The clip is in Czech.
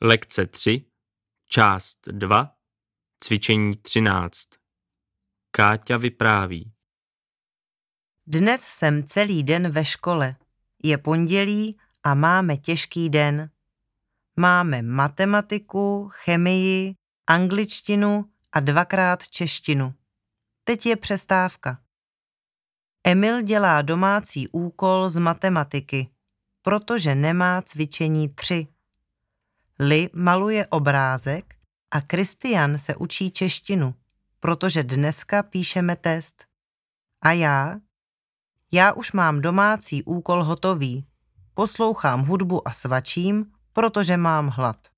Lekce 3, část 2, cvičení 13. Káťa vypráví. Dnes jsem celý den ve škole. Je pondělí a máme těžký den. Máme matematiku, chemii, angličtinu a 2x češtinu. Teď je přestávka. Emil dělá domácí úkol z matematiky, protože nemá cvičení 3. Li maluje obrázek a Kristian se učí češtinu, protože dneska píšeme test. A já? Já už mám domácí úkol hotový. Poslouchám hudbu a svačím, protože mám hlad.